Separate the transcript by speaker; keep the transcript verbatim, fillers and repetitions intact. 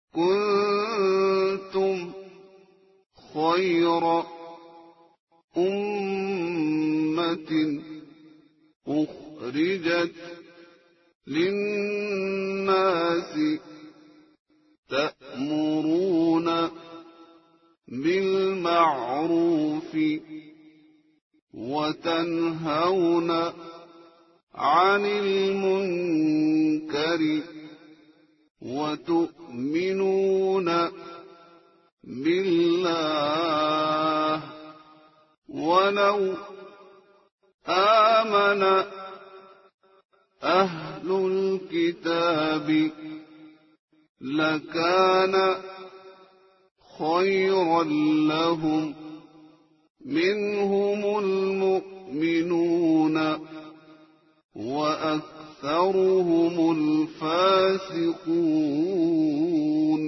Speaker 1: كنتم خير أمة أخرجت للناس تأمرون بالمعروف وتنهون عن المنكر وتؤمنون بالله ولو آمن أهل الكتاب لكان خيرا لهم منهم المؤمنون وأكثرهم الفاسقون